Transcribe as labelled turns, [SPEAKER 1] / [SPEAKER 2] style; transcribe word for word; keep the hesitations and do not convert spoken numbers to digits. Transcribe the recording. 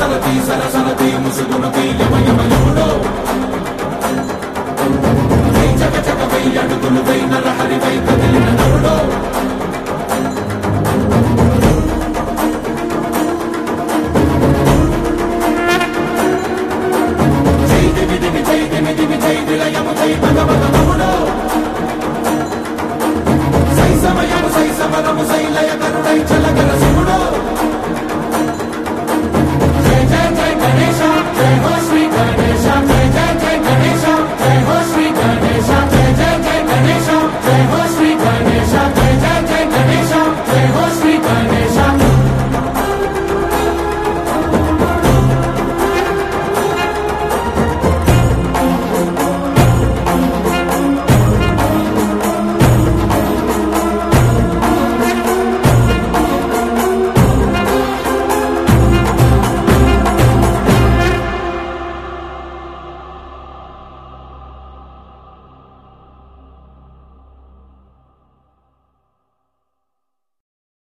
[SPEAKER 1] సరసలతి సరసలతి ముసుగునతి యమ యమ యముడో జగ జగ వై అడుగులు వై నరహరి వై కదిలిన నరుడో